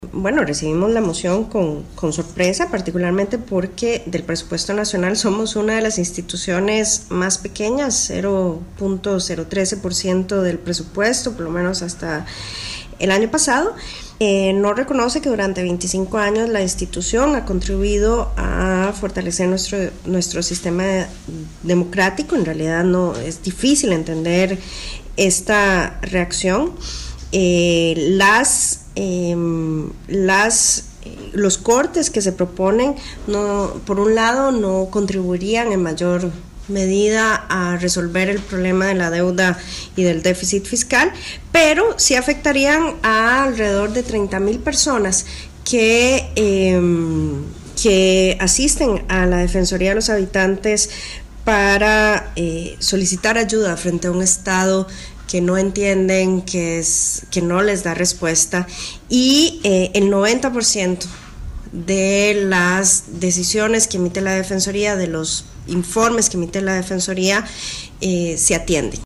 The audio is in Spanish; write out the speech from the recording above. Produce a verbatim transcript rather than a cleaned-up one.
Bueno, recibimos la moción con, con sorpresa, particularmente porque del presupuesto nacional somos una de las instituciones más pequeñas, cero punto cero trece por ciento del presupuesto, por lo menos hasta el año pasado. Eh, no reconoce que durante veinticinco años la institución ha contribuido a fortalecer nuestro, nuestro sistema democrático. En realidad no es difícil entender esta reacción. Eh, las eh, las los cortes que se proponen, no, por un lado, no contribuirían en mayor medida a resolver el problema de la deuda y del déficit fiscal, pero sí afectarían a alrededor de treinta mil personas que, eh, que asisten a la Defensoría de los Habitantes para eh, solicitar ayuda frente a un Estado que no entienden, que, es, que no les da respuesta, y eh, el noventa por ciento de las decisiones que emite la Defensoría, de los informes que emite la Defensoría, eh, se atienden.